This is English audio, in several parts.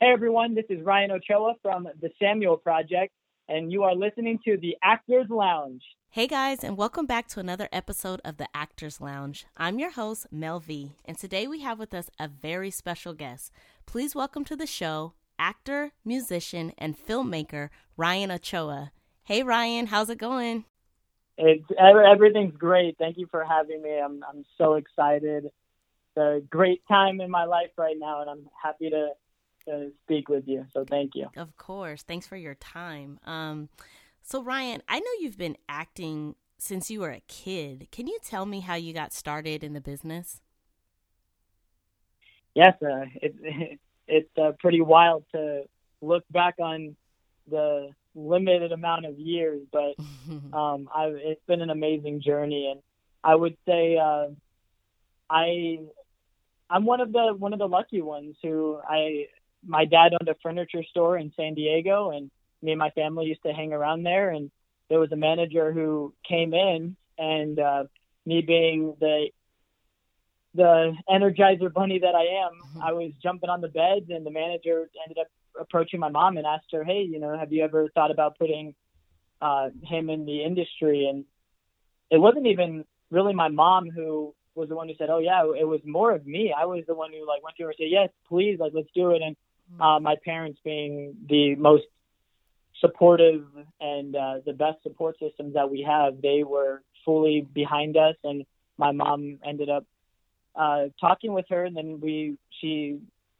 Hey everyone, this is Ryan Ochoa from the Samuel Project, and you are listening to the Actors Lounge. Hey guys, and welcome back to another episode of the Actors Lounge. I'm your host, Mel V, and today we have with us a very special guest. Please welcome to the show, actor, musician, and filmmaker, Ryan Ochoa. Hey Ryan, how's it going? Everything's great. Thank you for having me. I'm so excited. It's a great time in my life right now, and I'm happy to speak with you. So thank you. Of course. Thanks for your time. So Ryan, I know you've been acting since you were a kid. Can you tell me how you got started in the business? Yes, it's pretty wild to look back on the limited amount of years, but it's been an amazing journey, and I would say I'm one of the lucky ones who my dad owned a furniture store in San Diego, and me and my family used to hang around there. And there was a manager who came in, and me being the Energizer bunny that I am, I was jumping on the beds, and the manager ended up approaching my mom and asked her, "Hey, have you ever thought about putting him in the industry?" And it wasn't even really my mom who was the one who said, "Oh yeah," it was more of me. I was the one who went to her and said, "Yes, please, let's do it." And my parents being the most supportive and the best support systems that we have, they were fully behind us. And my mom ended up talking with her, and then she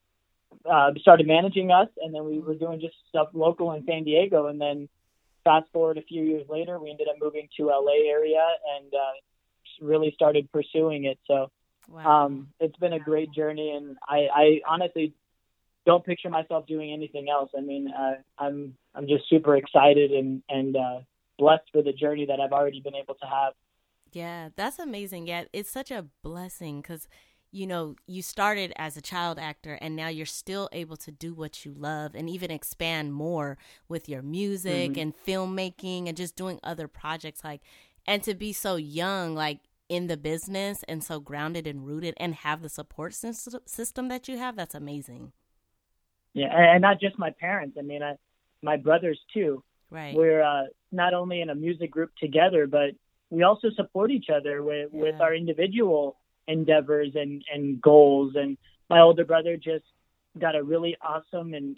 started managing us, and then we were doing just stuff local in San Diego. And then fast forward a few years later, we ended up moving to LA area and really started pursuing it. So wow. It's been a great journey, and I honestly don't picture myself doing anything else. I mean, I'm just super excited and blessed for the journey that I've already been able to have. Yeah, that's amazing. Yeah, it's such a blessing because, you started as a child actor and now you're still able to do what you love and even expand more with your music and filmmaking and just doing other projects. And to be so young, in the business and so grounded and rooted and have the support system that you have, that's amazing. Yeah, and not just my parents. I mean, my brothers too. Right. We're not only in a music group together, but we also support each other with our individual endeavors and goals. And my older brother just got a really awesome and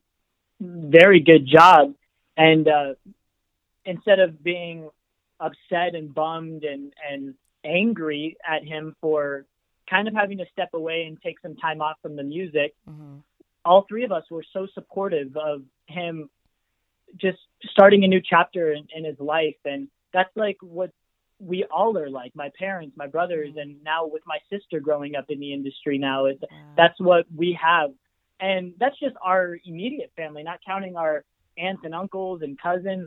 very good job. And instead of being upset and bummed and angry at him for kind of having to step away and take some time off from the music, all three of us were so supportive of him just starting a new chapter in his life. And that's what we all are like. My parents, my brothers, and now with my sister growing up in the industry now, that's what we have. And that's just our immediate family, not counting our aunts and uncles and cousins.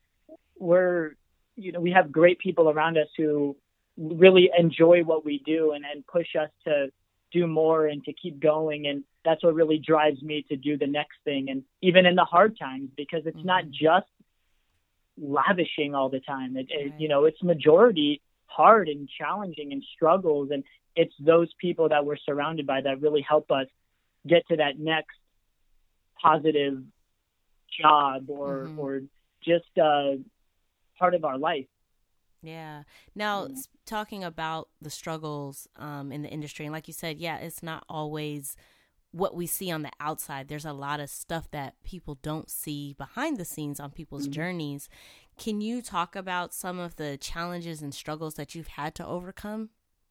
We have great people around us who really enjoy what we do and push us to do more and to keep going. And that's what really drives me to do the next thing. And even in the hard times, because it's not just lavishing all the time. It's majority hard and challenging and struggles. And it's those people that we're surrounded by that really help us get to that next positive job or just part of our life. Yeah. Now, talking about the struggles in the industry, and like you said, it's not always what we see on the outside. There's a lot of stuff that people don't see behind the scenes on people's journeys. Can you talk about some of the challenges and struggles that you've had to overcome?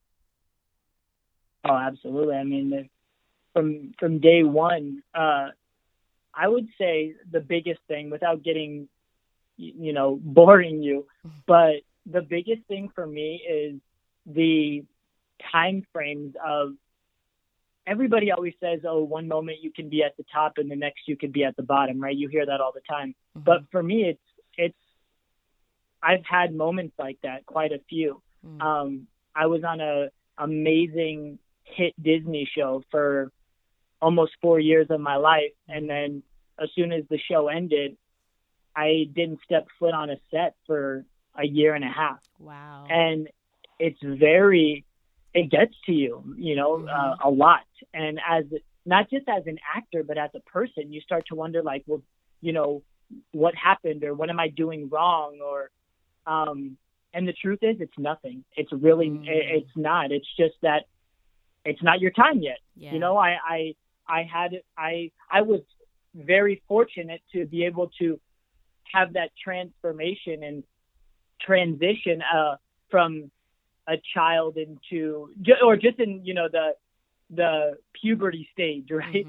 Oh, absolutely. I mean, from day one, I would say the biggest thing, without getting, boring you, but the biggest thing for me is the time frames of everybody always says, oh, one moment you can be at the top and the next you could be at the bottom, right? You hear that all the time. But for me, it's I've had moments like that, quite a few. I was on a amazing hit Disney show for almost 4 years of my life. And then as soon as the show ended, I didn't step foot on a set for a year and a half. Wow. And it gets to you, a lot. And as not just as an actor, but as a person, you start to wonder like, well, you know, what happened or what am I doing wrong? Or, and the truth is it's nothing. It's really, it's not. It's just that it's not your time yet. Yeah. You know, I was very fortunate to be able to have that transformation and transition from a child into, or just in, you know, the puberty stage, right?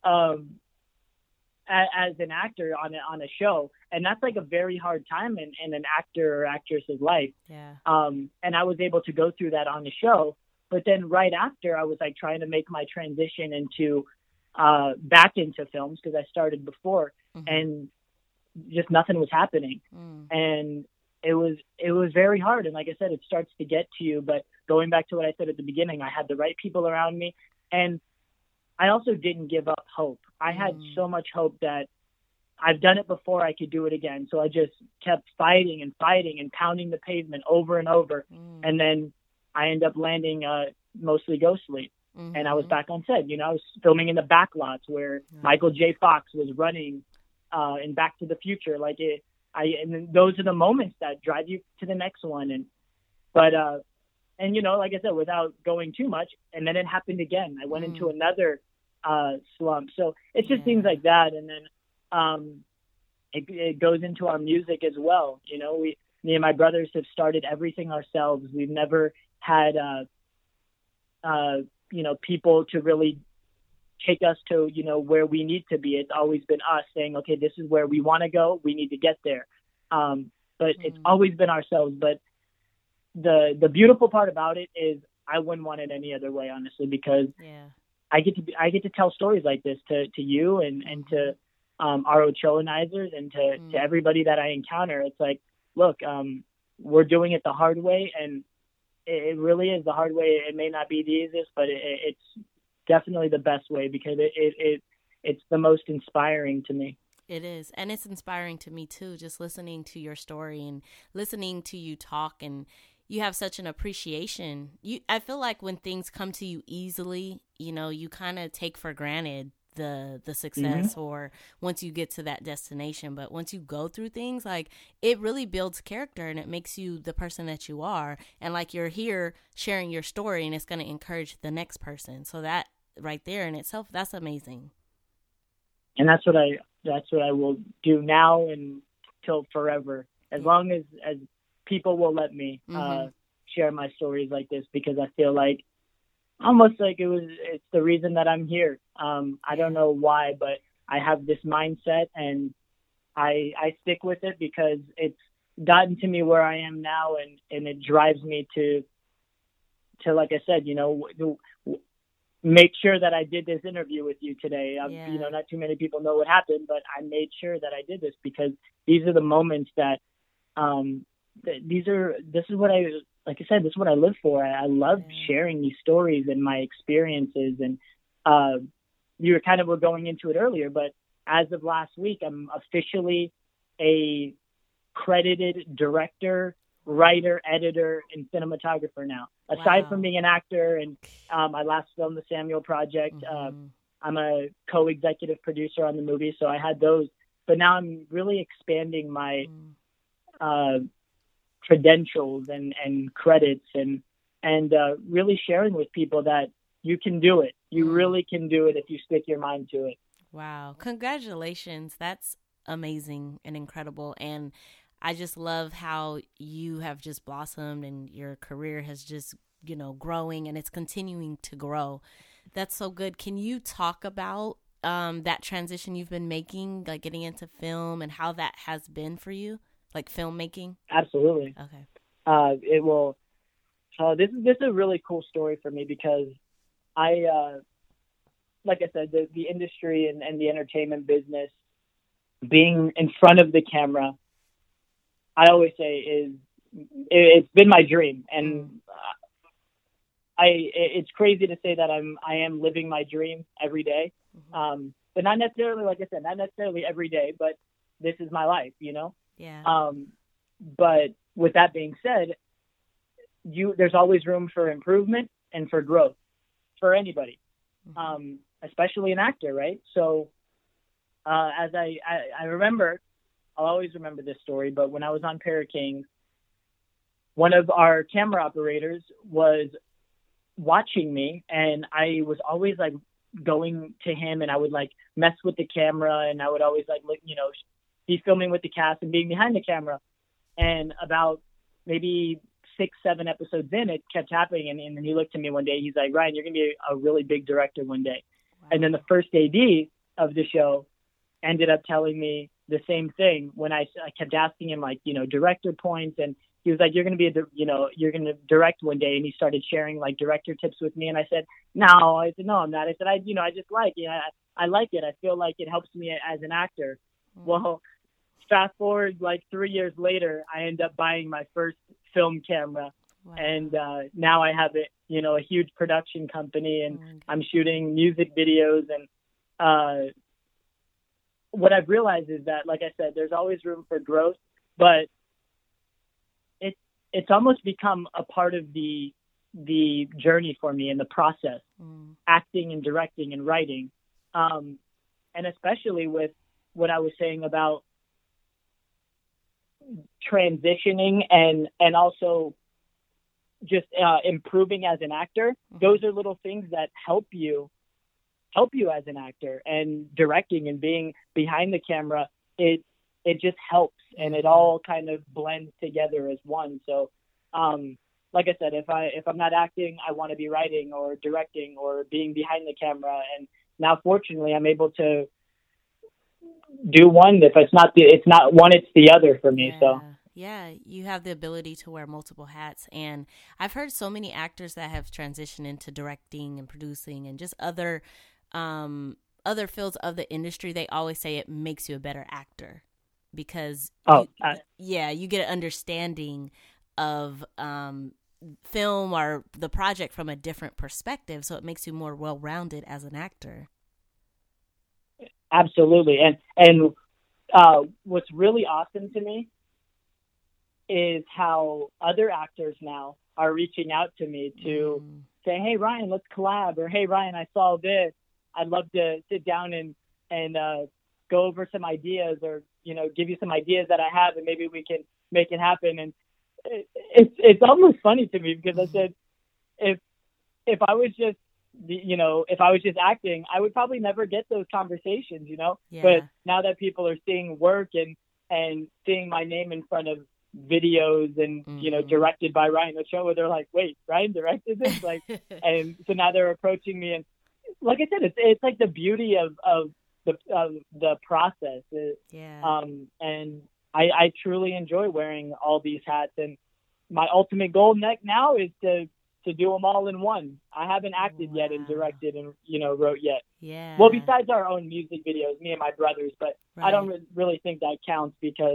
As an actor on a show. And that's like a very hard time in an actor or actress's life. Yeah. And I was able to go through that on the show. But then right after, I was like trying to make my transition into back into films, because I started before, and just nothing was happening. And it was very hard. And like I said, it starts to get to you. But going back to what I said at the beginning, I had the right people around me, and I also didn't give up hope. I had so much hope that I've done it before, I could do it again. So I just kept fighting and pounding the pavement over and over. And then I ended up landing mostly Ghostly. And I was back on set. You know, I was filming in the back lots where Michael J. Fox was running in Back to the Future. Like and those are the moments that drive you to the next one. And you know, like I said, without going too much, and then it happened again. I went into another slump. So it's just things like that. And then it goes into our music as well. You know, me and my brothers have started everything ourselves. We've never had, you know, people to really take us to, you know, where we need to be. It's always been us saying, okay, this is where we want to go. We need to get there. But it's always been ourselves. But the beautiful part about it is I wouldn't want it any other way, honestly, because I get to tell stories like this to you and to our Ochoanizers and to everybody that I encounter. It's like, look, we're doing it the hard way, and it really is the hard way. It may not be the easiest, but it's definitely the best way, because it's the most inspiring to me. It is. And it's inspiring to me too, just listening to your story and listening to you talk. And you have such an appreciation. I feel like when things come to you easily, you know, you kind of take for granted the success or once you get to that destination. But once you go through things, like, it really builds character and it makes you the person that you are. And like, you're here sharing your story, and it's going to encourage the next person. So that right there in itself, that's amazing. And that's what I will do now and till forever, as long as people will let me share my stories like this, because I feel like almost like it's the reason that I'm here. I don't know why, but I have this mindset, and I stick with it because it's gotten to me where I am now, and it drives me to like I said, you know, make sure that I did this interview with you today. You know, not too many people know what happened, but I made sure that I did this, because these are the moments that this is what like I said, this is what I live for. I love sharing these stories and my experiences. And you were going into it earlier, but as of last week, I'm officially a credited director, writer, editor, and cinematographer now. Aside from being an actor, and I last filmed the Samuel Project. I'm a co-executive producer on the movie, so I had those. But now I'm really expanding my credentials and credits, and really sharing with people that you can do it. You really can do it if you stick your mind to it. Wow. Congratulations. That's amazing and incredible. And I just love how you have just blossomed, and your career has just, you know, growing, and it's continuing to grow. That's so good. Can you talk about that transition you've been making, like getting into film, and how that has been for you, like filmmaking? Absolutely. Okay. It will. This is a really cool story for me, because like I said, the industry and the entertainment business, being in front of the camera, I always say it's been my dream. And it's crazy to say that I am living my dream every day. But not necessarily, like I said, not necessarily every day, but this is my life, you know? Yeah. But with that being said, there's always room for improvement and for growth for anybody. especially an actor, right? So as I remember, I'll always remember this story, but when I was on Para Kings, one of our camera operators was watching me, and I was always like going to him, and I would like mess with the camera, and I would always like look, be filming with the cast and being behind the camera. And about maybe 6-7 episodes in, it kept happening. And then he looked at me one day. He's like, Ryan, you're going to be a really big director one day. Wow. And then the first AD of the show ended up telling me the same thing when I kept asking him, like, director points. And he was like, you're going to be, you're going to direct one day. And he started sharing like director tips with me. And I said, no. I said, no, I'm not. I said, I just like it. I like it. I feel like it helps me as an actor. Mm-hmm. Well, fast forward like 3 years later, I end up buying my first film camera. Wow. And now I have a huge production company, and I'm shooting music videos. And what I've realized is that, like I said, there's always room for growth, but it's almost become a part of the journey for me in the process, acting and directing and writing. And especially with what I was saying about transitioning and also just improving as an actor. Those are little things that help you as an actor, and directing and being behind the camera. It just helps, and it all kind of blends together as one. So, like I said, if I'm not acting, I want to be writing or directing or being behind the camera. And now, fortunately, I'm able to do one. If it's not one, it's the other for me. Yeah. So yeah, you have the ability to wear multiple hats. And I've heard so many actors that have transitioned into directing and producing and just other fields of the industry. They always say it makes you a better actor because you get an understanding of film or the project from a different perspective. So it makes you more well-rounded as an actor. Absolutely. And what's really awesome to me is how other actors now are reaching out to me to say, hey, Ryan, let's collab. Or, hey, Ryan, I saw this. I'd love to sit down and go over some ideas, or, give you some ideas that I have, and maybe we can make it happen. And it's almost funny to me because I said, if I was just, if I was just acting, I would probably never get those conversations, Yeah. But now that people are seeing work and seeing my name in front of videos and, directed by Ryan Ochoa, they're like, wait, Ryan directed this? Like, and so now they're approaching me. And like I said, it's like the beauty of the process. And I truly enjoy wearing all these hats. And my ultimate goal now is to do them all in one. I haven't acted yet and directed and, wrote yet. Yeah. Well, besides our own music videos, me and my brothers, but right. I don't really think that counts because,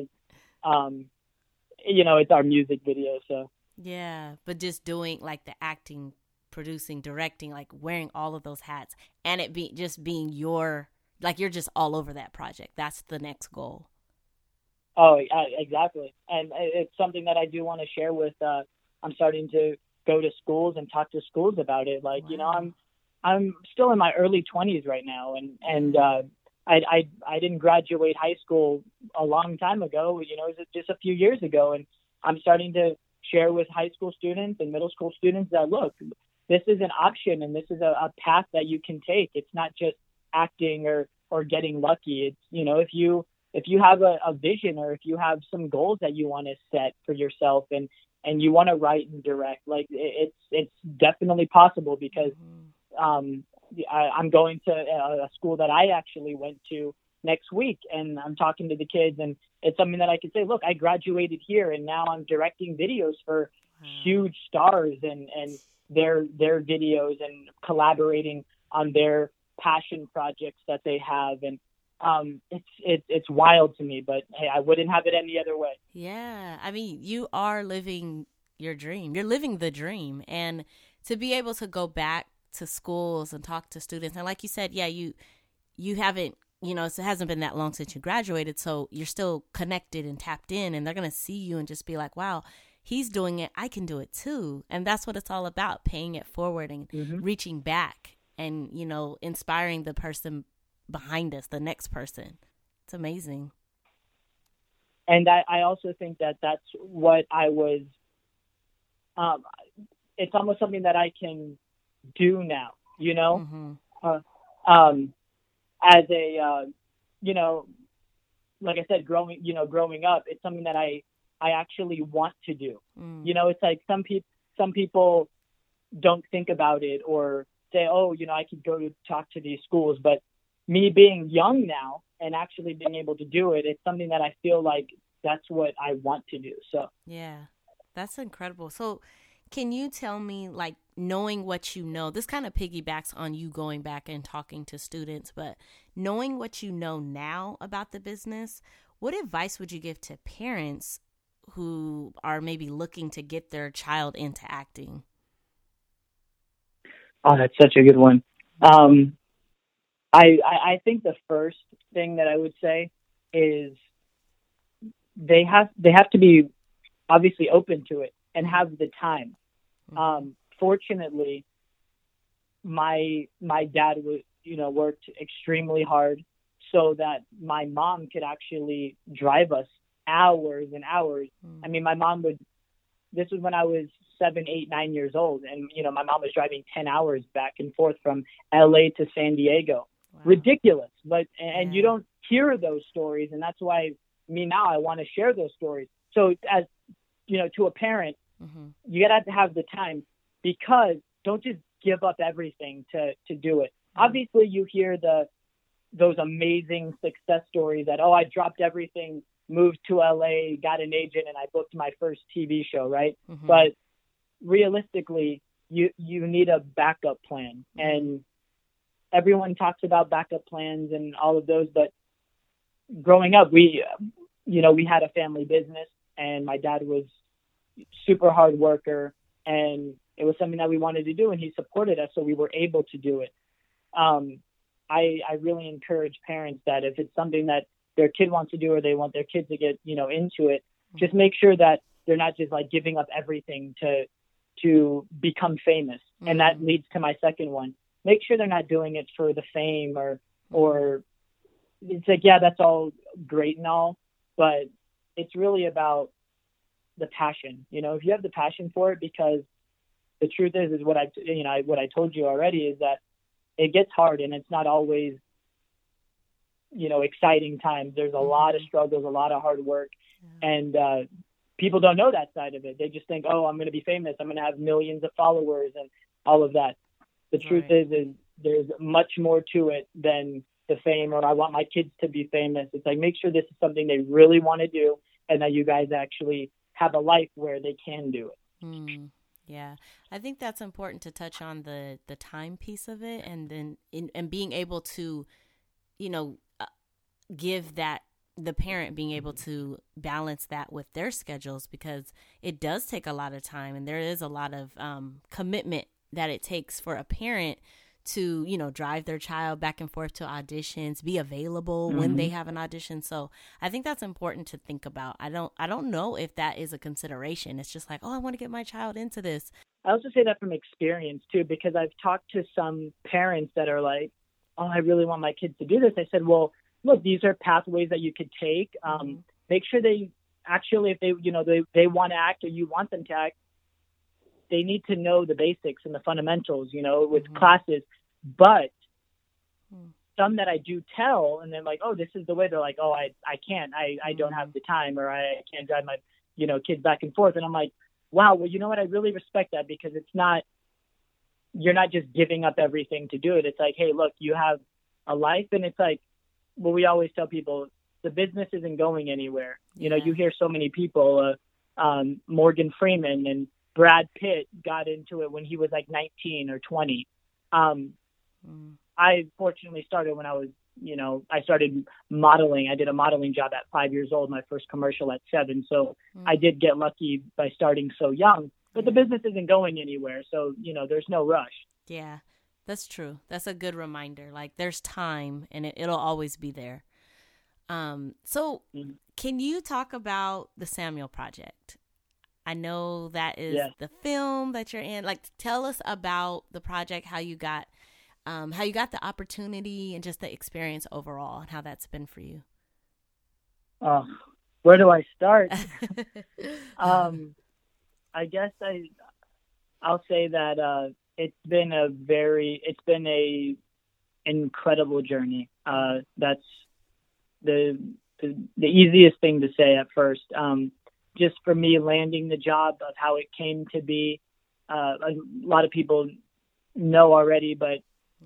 it's our music video. So. Yeah. But just doing like the acting, producing, directing, like wearing all of those hats and it being you're just all over that project. That's the next goal. Oh, exactly. And it's something that I do want to share with, I'm starting to go to schools and talk to schools about it. Like, wow. I'm still in my early 20s right now. And I didn't graduate high school a long time ago, it was just a few years ago. And I'm starting to share with high school students and middle school students that, look, this is an option and this is a path that you can take. It's not just acting or getting lucky. It's, if you have a vision or if you have some goals that you want to set for yourself and you want to write and direct, like it's definitely possible because I'm going to a school that I actually went to next week, and I'm talking to the kids, and it's something that I could say, look, I graduated here and now I'm directing videos for huge stars and their videos and collaborating on their passion projects that they have. And it's wild to me, but hey, I wouldn't have it any other way. Yeah. I mean, you are living your dream. You're living the dream. And to be able to go back to schools and talk to students, and like you said, yeah, you haven't, it hasn't been that long since you graduated, so you're still connected and tapped in, and they're going to see you and just be like, wow, he's doing it, I can do it too. And that's what it's all about, paying it forward and reaching back and, you know, inspiring the person behind us, the next person. It's amazing. And I also think that that's what I was, it's almost something that I can do now, you know, as a, you know, like I said, growing up, it's something that I actually want to do. You know, it's like some people don't think about it or say, oh, you know, I could go to talk to these schools. But me being young now and actually being able to do it, it's something that I feel like that's what I want to do. So yeah, that's incredible. So can you tell me, like, knowing what you know, this kind of piggybacks on you going back and talking to students, but knowing what you know now about the business, what advice would you give to parents who are maybe looking to get their child into acting? Oh, that's such a good one. I think the first thing that I would say is they have to be obviously open to it and have the time. Fortunately, my dad was, you know, worked extremely hard so that my mom could actually drive us hours and hours. I mean, my mom this was when I was 7, 8, 9 years old. And, you know, my mom was driving 10 hours back and forth from LA to San Diego. Wow. Ridiculous. But, and you don't hear those stories. And that's why now I want to share those stories. So as, you know, to a parent, you got to have the time, because don't just give up everything to do it. Obviously you hear those amazing success stories that, oh, I dropped everything, moved to LA, got an agent, and I booked my first TV show, right? But realistically, you need a backup plan. And everyone talks about backup plans and all of those, but growing up, we had a family business, and my dad was super hard worker, and it was something that we wanted to do, and he supported us, so we were able to do it. I really encourage parents that if it's something that their kid wants to do, or they want their kids to get, you know, into it, just make sure that they're not just like giving up everything to become famous. And that leads to my second one. Make sure they're not doing it for the fame or it's like, yeah, that's all great and all, but it's really about the passion. You know, if you have the passion for it, because the truth is what I told you already is that it gets hard, and it's not always, you know, exciting times. There's a lot of struggles, a lot of hard work, and people don't know that side of it. They just think, oh, I'm going to be famous, I'm going to have millions of followers and all of that. The truth is there's much more to it than the fame, or I want my kids to be famous. It's like, make sure this is something they really want to do, and that you guys actually have a life where they can do it. Yeah, I think that's important to touch on the time piece of it, and then and being able to, you know, give that, the parent being able to balance that with their schedules, because it does take a lot of time, and there is a lot of commitment that it takes for a parent to, you know, drive their child back and forth to auditions, be available when they have an audition. So I think that's important to think about. I don't know if that is a consideration. It's just like, oh, I want to get my child into this. I also say that from experience too, because I've talked to some parents that are like, oh, I really want my kids to do this. I said, well, look, these are pathways that you could take. Make sure they actually, if they want to act, or you want them to act, they need to know the basics and the fundamentals, you know, with classes. But some that I do tell, and they're like, oh, this is the way. They're like, oh, I can't. I don't have the time, or I can't drive my, you know, kids back and forth. And I'm like, wow, well, you know what? I really respect that, because it's not, you're not just giving up everything to do it. It's like, hey, look, you have a life. And it's like, well, we always tell people the business isn't going anywhere. You know, you hear so many people, Morgan Freeman and Brad Pitt got into it when he was like 19 or 20. I fortunately started when I was, you know, I started modeling. I did a modeling job at 5 years old, my first commercial at 7. So I did get lucky by starting so young, but the business isn't going anywhere. So, you know, there's no rush. Yeah, that's true. That's a good reminder. Like, there's time, and it'll always be there. So can you talk about the Samuel Project? I know that is the film that you're in. Like, tell us about the project, how you got how you got the opportunity and just the experience overall and how that's been for you. Where do I start? I guess I'll say that it's been a incredible journey. That's the easiest thing to say at first. Just for me, landing the job, of how it came to be. A lot of people know already, but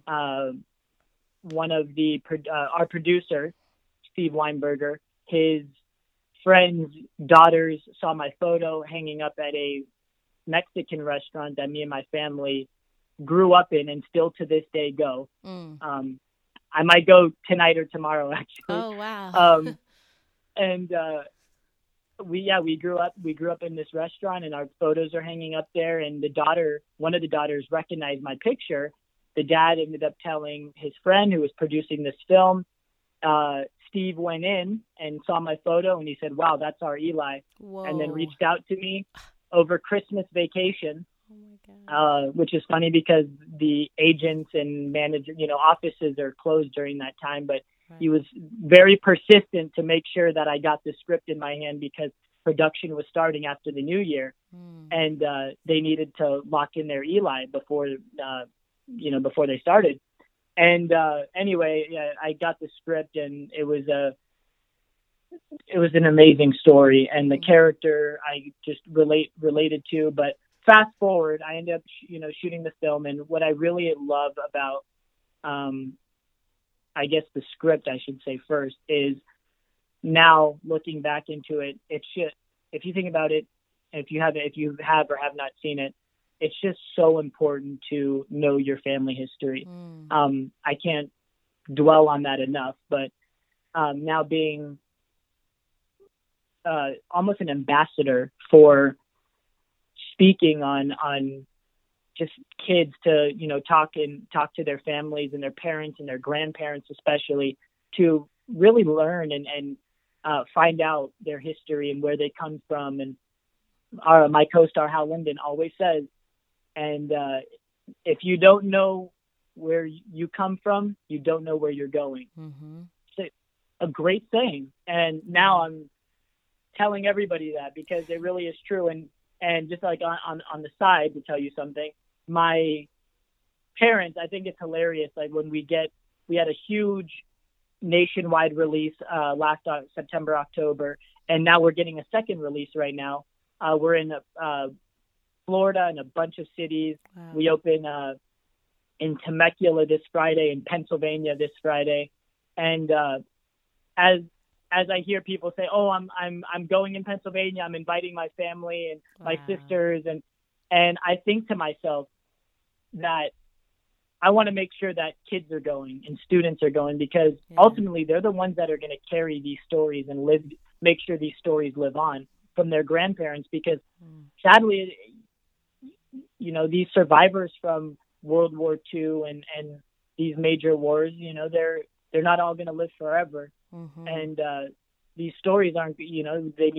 one of our producer, Steve Weinberger, his friends' daughters saw my photo hanging up at a Mexican restaurant that me and my family grew up in and still to this day go. I might go tonight or tomorrow, actually. Oh, wow. And we grew up in this restaurant, and our photos are hanging up there. And one of the daughters recognized my picture. The dad ended up telling his friend who was producing this film. Steve went in and saw my photo, and he said, "Wow, that's our Eli." Whoa. And then reached out to me over Christmas vacation. Oh my God. Which is funny because the agents and manager, offices are closed during that time, but he was very persistent to make sure that I got the script in my hand because production was starting after the new year. And they needed to lock in their Eli before they started. And anyway, I got the script, and it was an amazing story, and the character I just related to. But fast forward, I ended up shooting the film, and what I really love about I guess the script, I should say first, is now looking back into it, if you think about it, if you have or have not seen it, it's just so important to know your family history. I can't dwell on that enough, but now being almost an ambassador for speaking on just kids to talk to their families and their parents and their grandparents, especially, to really learn and find out their history and where they come from. And my co-star Hal Linden always says, and if you don't know where you come from, you don't know where you're going. It's a great saying, and now I'm telling everybody that because it really is true. And just like on the side, to tell you something, my parents, I think it's hilarious. Like when we had a huge nationwide release last September, October, and now we're getting a second release right now. We're in Florida and a bunch of cities. Wow. We open in Temecula this Friday, in Pennsylvania this Friday, and as I hear people say, "Oh, I'm going in Pennsylvania. I'm inviting my family and my sisters," and I think to myself that I want to make sure that kids are going and students are going, because ultimately they're the ones that are going to carry these stories and make sure these stories live on from their grandparents. Because sadly, these survivors from World War II and these major wars, they're not all going to live forever. And these stories aren't, they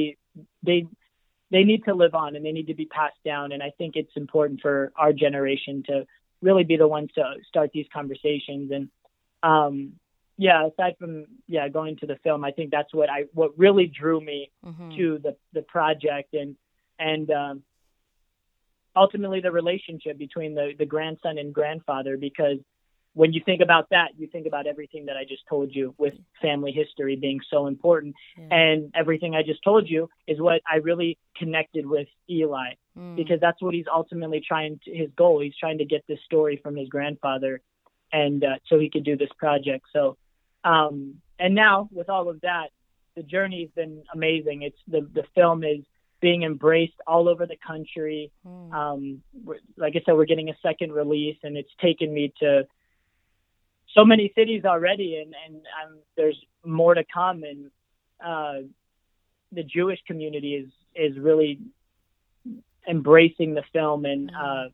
need to live on, and they need to be passed down. And I think it's important for our generation to really be the ones to start these conversations. And aside from going to the film, I think that's what really drew me to the project, and ultimately the relationship between the grandson and grandfather, because when you think about that, you think about everything that I just told you, with family history being so important. And everything I just told you is what I really connected with Eli, because that's what he's ultimately his goal. He's trying to get this story from his grandfather, and so he could do this project. So, and now with all of that, the journey has been amazing. It's the film is being embraced all over the country. Like I said, we're getting a second release, and it's taken me to so many cities already, and there's more to come. And the Jewish community is really embracing the film, and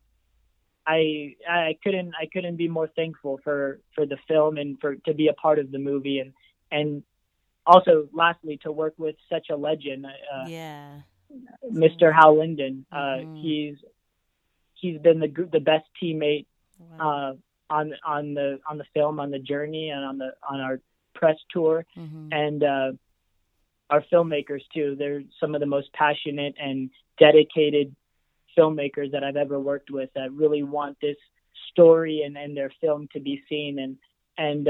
I couldn't be more thankful for the film and to be a part of the movie, and also lastly to work with such a legend, Mr. Hal Linden. He's been the best teammate. on the film, on the journey, and on our press tour. Mm-hmm. And our filmmakers too. They're some of the most passionate and dedicated filmmakers that I've ever worked with, that really want this story and their film to be seen. And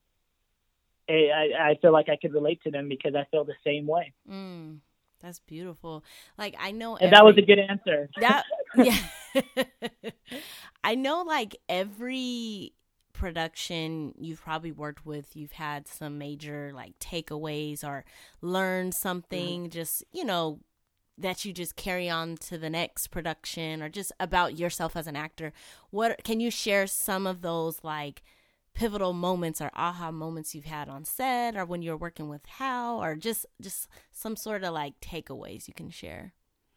I feel like I could relate to them because I feel the same way. That's beautiful. Like, I know that was a good answer. Yeah. I know, like, every production you've probably worked with, you've had some major, like, takeaways or learned something, just, you know, that you just carry on to the next production, or just about yourself as an actor. What can you share some of those, like, pivotal moments or aha moments you've had on set, or when you're working with Hal, or just some sort of, like, takeaways you can share?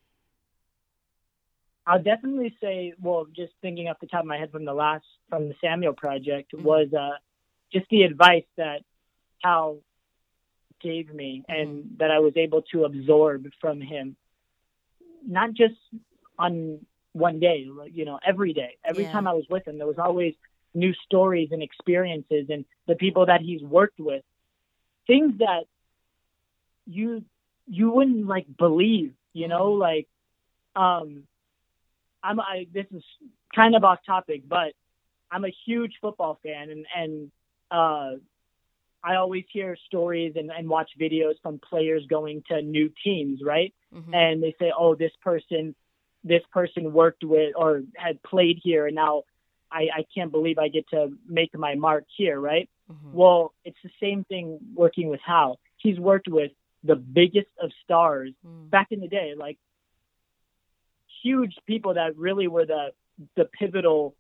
I'll definitely say, well, just thinking off the top of my head from the Samuel project, was just the advice that Hal gave me and that I was able to absorb from him, not just on one day, you know, every day. Every time I was with him, there was always new stories and experiences, and the people that he's worked with, things that you wouldn't, like, believe, you know, like, this is kind of off topic, but I'm a huge football fan, and I always hear stories and watch videos from players going to new teams, right? Mm-hmm. And they say, oh, this person worked with or had played here, and now I can't believe I get to make my mark here, right? Mm-hmm. Well, it's the same thing working with Hal. He's worked with the biggest of stars back in the day, like huge people that really were the pivotal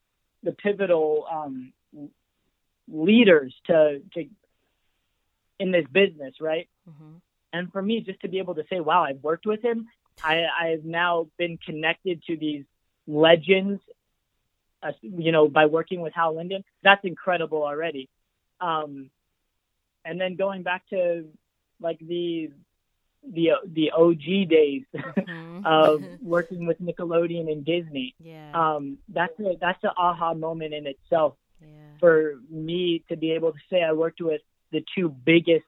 leaders to in this business, right? Mm-hmm. And for me, just to be able to say, wow, I've worked with him, I've now been connected to these legends, you know, by working with Hal Linden. That's incredible already. And then going back to, like, the OG days of working with Nickelodeon and Disney. Yeah. That's an aha moment in itself for me, to be able to say I worked with the two biggest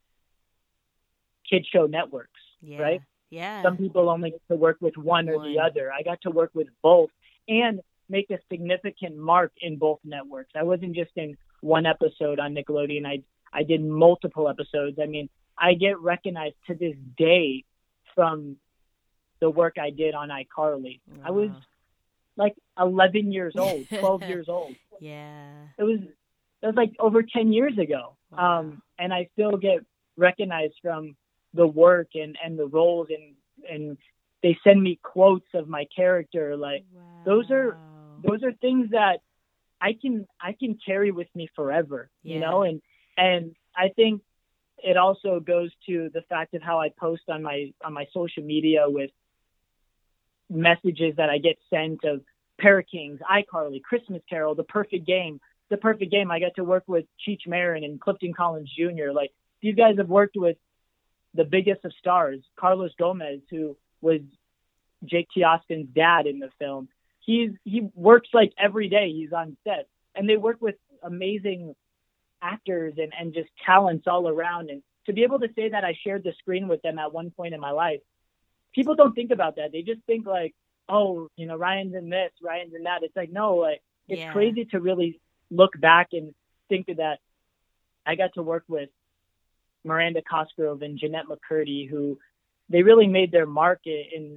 kid show networks, right? Yeah. Some people only get to work with one or the other. I got to work with both and make a significant mark in both networks. I wasn't just in one episode on Nickelodeon. I did multiple episodes. I mean, I get recognized to this day from the work I did on iCarly. Wow. I was like 11 years old, 12 years old. Yeah. It was like over 10 years ago. Wow. And I still get recognized from the work and the roles, and they send me quotes of my character. Like, those are things that I can carry with me forever, you know? And I think it also goes to the fact of how I post on my social media with messages that I get sent of Para Kings, iCarly, Christmas Carol, The Perfect Game. I got to work with Cheech Marin and Clifton Collins Jr. Like, these guys have worked with the biggest of stars. Carlos Gomez, who was Jake T. Austin's dad in the film. He works like every day. He's on set, and they work with amazing actors and just talents all around. And to be able to say that I shared the screen with them at one point in my life, people don't think about that. They just think like, oh, you know, Ryan's in this, Ryan's in that. It's like, no, like, it's crazy to really look back and think of that. I got to work with Miranda Cosgrove and Jeanette McCurdy, who they really made their mark in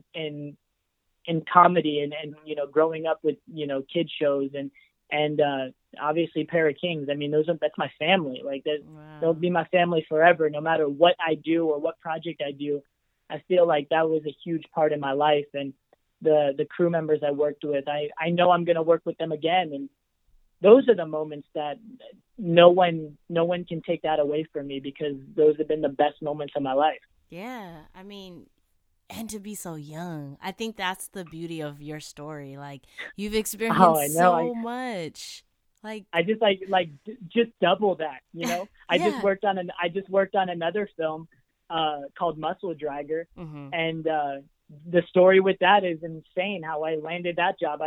comedy and you know, growing up with, you know, kid shows and obviously Para Kings. I mean, that's my family. Like, they'll be my family forever, no matter what I do or what project I do. I feel like that was a huge part of my life, and the crew members I worked with, I know I'm going to work with them again. And those are the moments that no one can take that away from me, because those have been the best moments of my life. Yeah. I mean, and to be so young, I think that's the beauty of your story. Like, you've experienced so much. Like, I just just double that, you know. I just worked on another film called Muscle Dragger, and the story with that is insane. How I landed that job.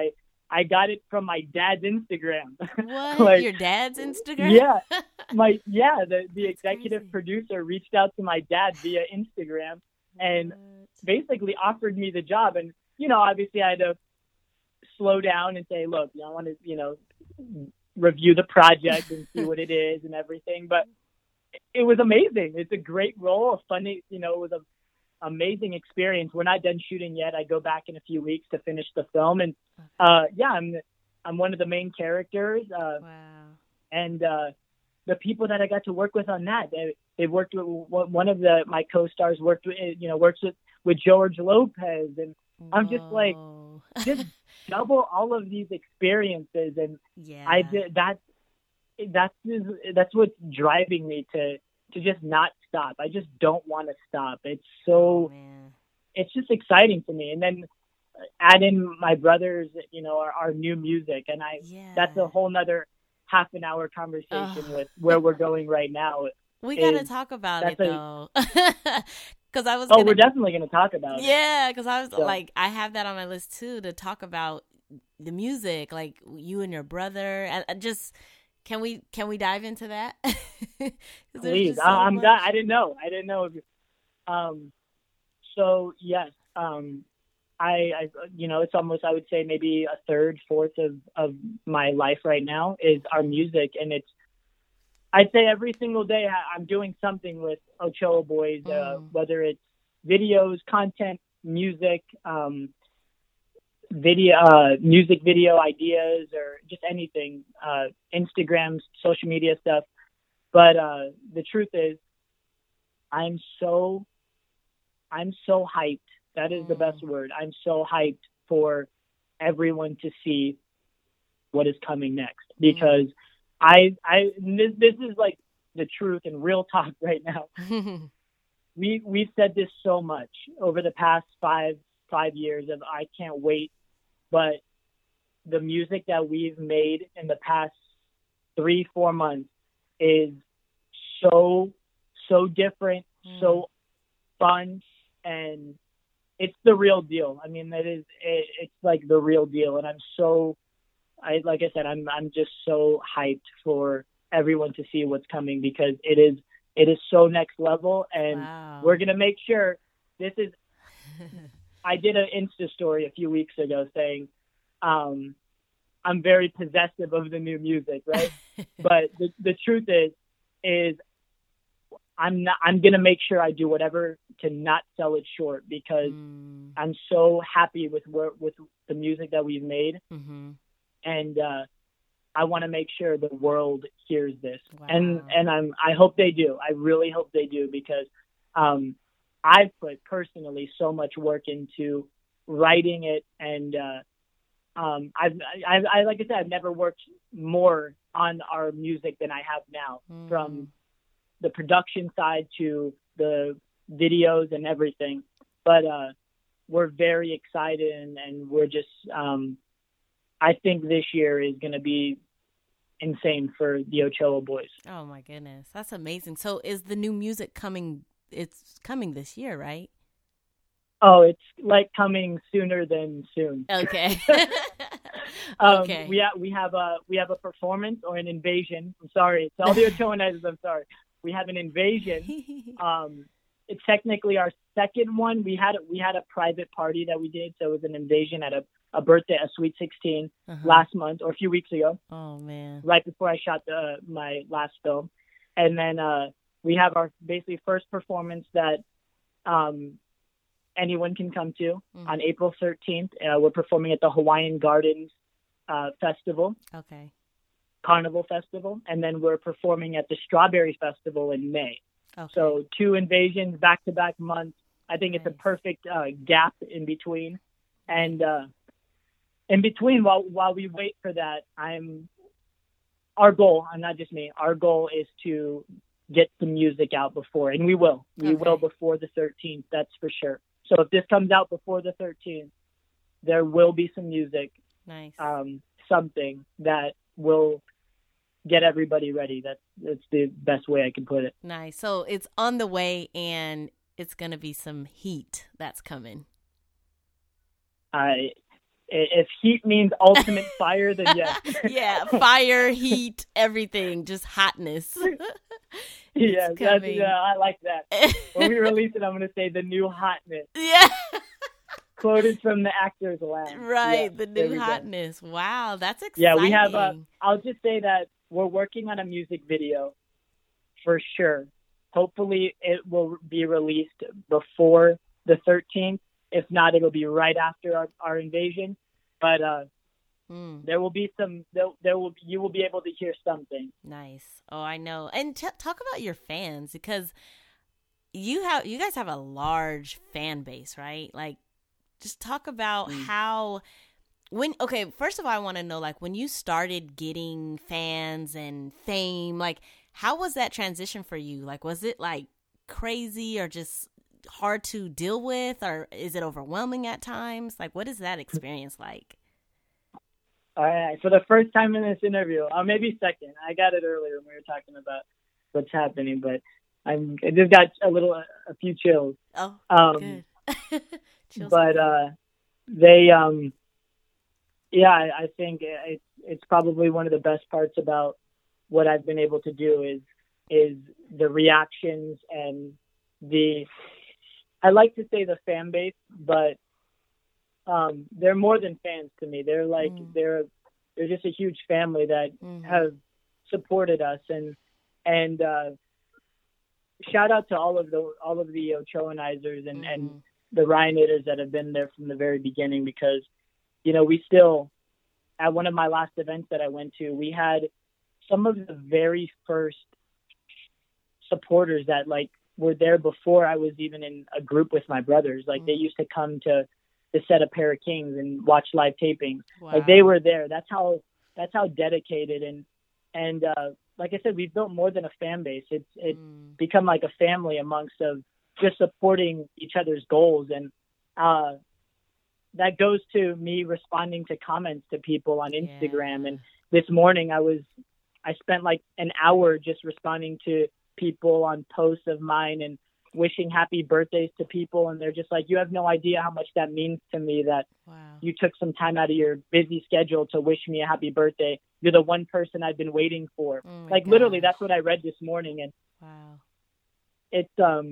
I got it from my dad's Instagram. What? Like, Your dad's Instagram? yeah, the That's executive crazy. producer reached out to my dad via Instagram and What? basically offered me the job. And, obviously I had to slow down and say, look, I want to, review the project and see what it is and everything. But it was amazing. It's a great role, a funny, it was an amazing experience. We're not done shooting yet. I go back in a few weeks to finish the film. And, I'm one of the main characters. Wow. And the people that I got to work with on that, they worked with one of my co-stars works with George Lopez, and I'm just like, Whoa. just double all of these experiences, and Yeah. I did that's what's driving me to just not stop. I just don't want to stop. It's Oh, man. it's just exciting to me, and then add in my brothers, our new music, and Yeah. that's a whole nother half an hour conversation Ugh. with where we're going right now. We got to is- talk about it, that's a- though. Because I was Oh, gonna, we're definitely going to talk about it. yeah, because I was So- like, I have that on my list too, to talk about the music, like you and your brother. And just can we dive into that? 'Cause there's Please, just so I'm much. glad. I didn't know if you. So yes, I it's almost, I would say, maybe a third, fourth of my life right now is our music, and I'd say every single day I'm doing something with Ochoa Boys, whether it's videos, content, music, music video ideas, or just anything, Instagram, social media stuff. But the truth is, I'm so hyped. That is the best word. I'm so hyped for everyone to see what is coming next, because this is like the truth and real talk right now. We've said this so much over the past five years of I can't wait, but the music that we've made in the past 3-4 months is so different, so fun, and it's the real deal. I mean, it's like the real deal, and like I said, I'm just so hyped for everyone to see what's coming, because it is so next level, and Wow. we're gonna make sure this is. I did an Insta story a few weeks ago saying, I'm very possessive of the new music, right? But the truth is I'm gonna make sure I do whatever to not sell it short, because I'm so happy with the music that we've made. Mm-hmm. And I want to make sure the world hears this. Wow. And I hope they do. I really hope they do, because I've put personally so much work into writing it, and I've like I said, I've never worked more on our music than I have now, from the production side to the videos and everything. But we're very excited, and we're just I think this year is going to be insane for the Ochoa Boys. Oh my goodness, that's amazing. So is the new music coming? It's coming this year, right? Oh, it's like coming sooner than soon. Okay. Okay. We have a performance, or an invasion. I'm sorry to all the Ochoanizers. I'm sorry. We have an invasion. It's technically our second one. We had a private party that we did, so it was an invasion at a birthday, a Sweet 16 last month, or a few weeks ago. Oh man! Right before I shot my last film, and then we have our basically first performance that anyone can come to on April 13th. We're performing at the Hawaiian Gardens Festival. Okay. Carnival Festival, and then we're performing at the Strawberry Festival in May. Okay. So 2 invasions back-to-back months. I think it's a perfect gap in between. And in between, while we wait for that, our goal, and not just me, our goal is to get some music out before, and we will. We will before the 13th, that's for sure. So if this comes out before the 13th, there will be some music. Nice. Something that will get everybody ready. That's the best way I can put it. Nice. So it's on the way, and it's going to be some heat that's coming. If heat means ultimate fire, then yes. Yeah, fire, heat, everything, just hotness. Yeah, I like that. When we release it, I'm going to say the new hotness. Yeah. Quoted from the Actors Lounge. Right, Yeah, the new hotness. Go. Wow, that's exciting. Yeah, we have, I'll just say that we're working on a music video for sure. Hopefully it will be released before the 13th. If not, it'll be right after our invasion. But there will be you will be able to hear something. Nice. Oh, I know. And talk about your fans, because you guys have a large fan base, right? Like, just talk about how first of all, I want to know, like, when you started getting fans and fame, like, how was that transition for you? Like, was it like crazy or just hard to deal with, or is it overwhelming at times? Like, what is that experience like? All right. For the first time in this interview, or maybe second, I got it earlier when we were talking about what's happening, but I just got a few chills. Oh, good. Chills. But they, I think it's probably one of the best parts about what I've been able to do is the reactions and I like to say the fan base, but they're more than fans to me. They're like they're just a huge family that have supported us, and shout out to all of the Ochoanizers and the Ryanators that have been there from the very beginning, because we still, at one of my last events that I went to, we had some of the very first supporters that like were there before I was even in a group with my brothers. Like they used to come to the set of Para Kings and watch live tapings. Wow. Like they were there. That's how dedicated and like I said, we've built more than a fan base. It's become like a family amongst of just supporting each other's goals, and that goes to me responding to comments to people on Instagram. And this morning I spent like an hour just responding to people on posts of mine and wishing happy birthdays to people, and they're just like, you have no idea how much that means to me that you took some time out of your busy schedule to wish me a happy birthday. You're the one person I've been waiting for. Like gosh. Literally, that's what I read this morning, and it's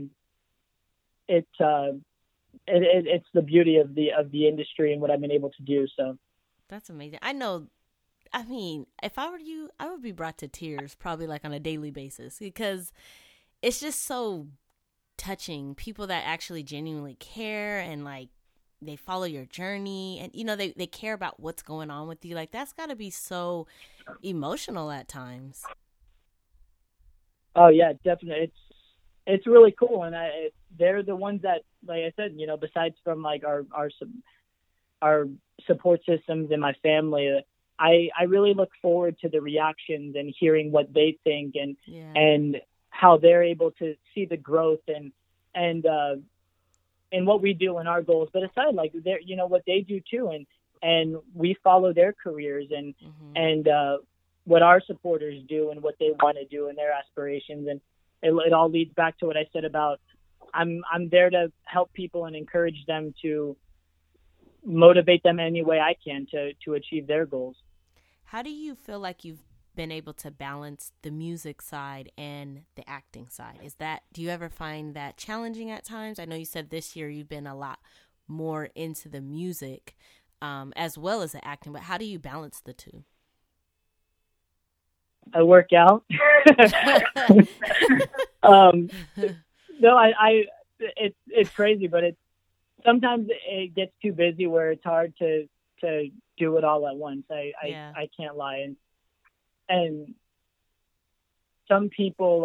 the beauty of the industry and what I've been able to do. So that's amazing. I know. I mean, if I were you, I would be brought to tears probably like on a daily basis, because it's just so touching. People that actually genuinely care and like they follow your journey, and they care about what's going on with you. Like that's got to be so emotional at times. Oh yeah, definitely. It's really cool, and they're the ones that, like I said, besides from like our support systems and my family, I really look forward to the reactions and hearing what they think and how they're able to see the growth and what we do in our goals. But aside, like they're, what they do too, and we follow their careers and what our supporters do and what they want to do and their aspirations, and it all leads back to what I said about I'm there to help people and encourage them, to motivate them any way I can to achieve their goals. How do you feel like you've been able to balance the music side and the acting side? Do you ever find that challenging at times? I know you said this year you've been a lot more into the music as well as the acting, but how do you balance the two? I work out. No, it's crazy, but sometimes it gets too busy where it's hard to do it all at once. I can't lie. And some people,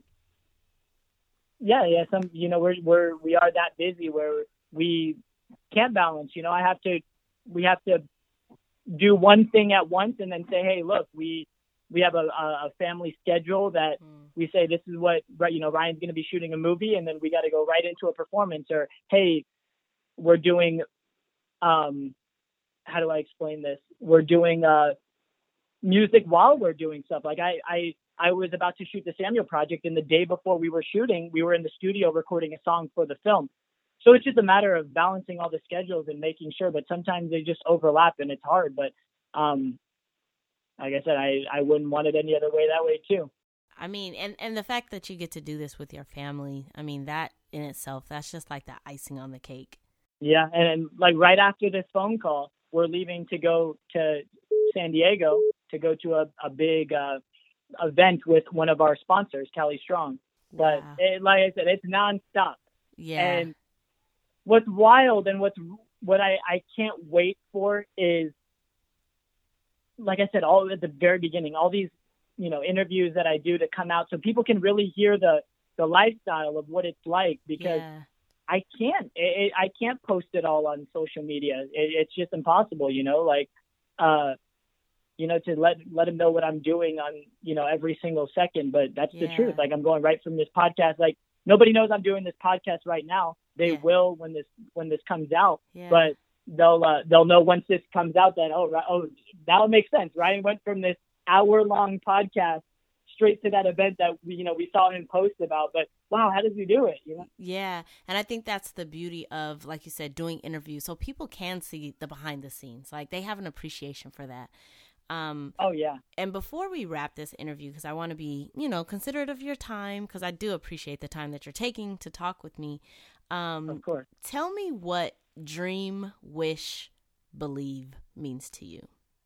we are that busy where we can't balance. We have to do one thing at once and then say, hey, look, we have a family schedule that we say this is what, Ryan's going to be shooting a movie, and then we got to go right into a performance. Or, hey, we're doing, how do I explain this? We're doing music while we're doing stuff. Like I was about to shoot the Samuel project, and the day before we were shooting, we were in the studio recording a song for the film. So it's just a matter of balancing all the schedules and making sure, but sometimes they just overlap and it's hard. But like I said, I wouldn't want it any other way that way too. I mean, and the fact that you get to do this with your family, I mean, that in itself, that's just like the icing on the cake. Yeah. And like right after this phone call, we're leaving to go to San Diego to go to a big event with one of our sponsors, Cali Strong. But Wow. like I said, it's nonstop. Yeah. And what's wild and what I can't wait for is, like I said, all at the very beginning, all these, interviews that I do to come out so people can really hear the lifestyle of what it's like, because Yeah. I can't post it all on social media. It's just impossible, to let them know what I'm doing on, every single second. But that's the truth. Like, I'm going right from this podcast. Like, nobody knows I'm doing this podcast right now. They will when this comes out, but they'll know once this comes out that, that'll make sense. Ryan went from this hour-long podcast straight to that event that we saw him post about. But wow, how does he do it? Yeah, and I think that's the beauty of, like you said, doing interviews, so people can see the behind the scenes. Like, they have an appreciation for that. Oh yeah. And before we wrap this interview, because I want to be, considerate of your time, because I do appreciate the time that you're taking to talk with me. Of course. Tell me what dream, wish, believe means to you.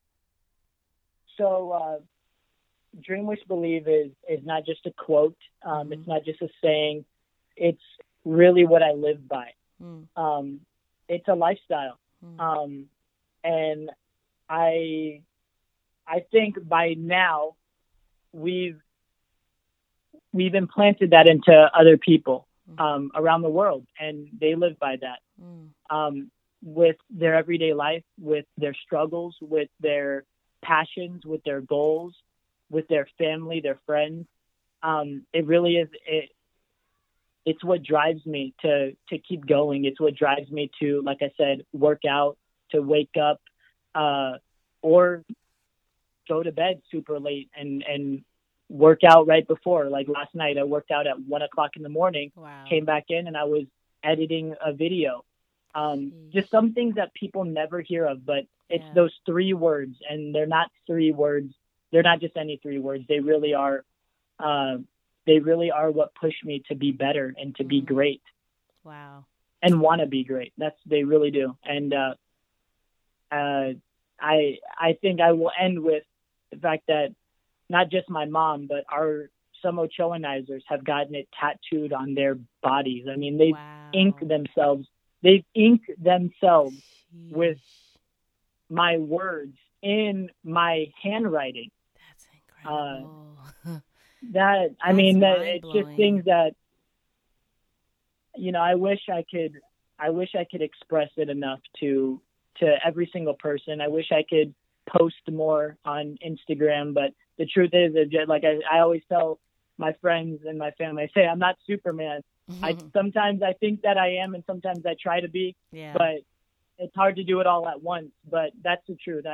So, dream, wish, believe is not just a quote. It's not just a saying. It's really what I live by. It's a lifestyle. And I think by now we've implanted that into other people around the world, and they live by that with their everyday life, with their struggles, with their passions, with their goals, with their family, their friends. It really is. It's what drives me to keep going. It's what drives me to, like I said, work out, to wake up, or go to bed super late and work out right before. Like last night, I worked out at 1:00 in the morning. Wow. Came back in and I was editing a video. Just some things that people never hear of, but it's those 3 words, and they're not 3 words. They're not just any 3 words. They really are. They really are what push me to be better and to be great. Wow. And want to be great. They really do. And I think I will end with the fact that not just my mom, but some Ochoanizers have gotten it tattooed on their bodies. I mean, they've inked themselves. They've inked themselves with my words in my handwriting. That's incredible. It's just things that, I wish I could express it enough to every single person. I wish I could post more on Instagram, but the truth is, like I always tell my friends and my family, I say, I'm not Superman. Sometimes I think that I am, and sometimes I try to be, but it's hard to do it all at once. But that's the truth.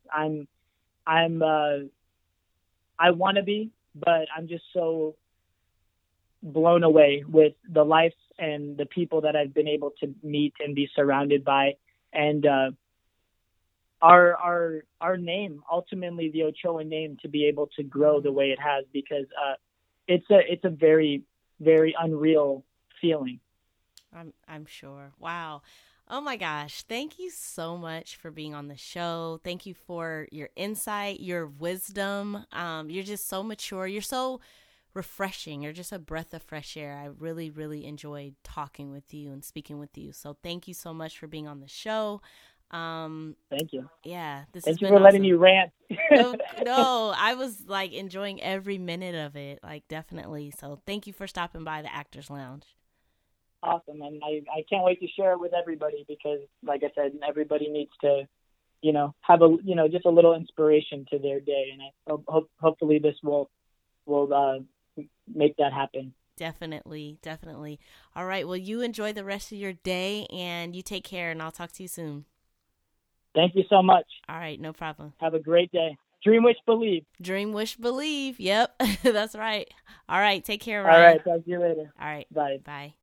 I want to be, but I'm just so blown away with the life and the people that I've been able to meet and be surrounded by. And, our name, ultimately the Ochoa name, to be able to grow the way it has, because, it's a very, very unreal feeling. I'm sure. Wow. Oh my gosh. Thank you so much for being on the show. Thank you for your insight, your wisdom. You're just so mature. You're so refreshing. You're just a breath of fresh air. I really, really enjoyed talking with you and speaking with you. So thank you so much for being on the show. Thank you. Yeah. Thank you for letting me rant. No, I was like enjoying every minute of it. Like, definitely. So thank you for stopping by the Actors Lounge. Awesome. And I can't wait to share it with everybody, because like I said, everybody needs to, have just a little inspiration to their day. And I hopefully this will make that happen. Definitely. Definitely. All right. Well, you enjoy the rest of your day, and you take care, and I'll talk to you soon. Thank you so much. All right. No problem. Have a great day. Dream, wish, believe. Dream, wish, believe. Yep. That's right. All right. Take care, Ryan. All right. Talk to you later. All right. Bye. Bye.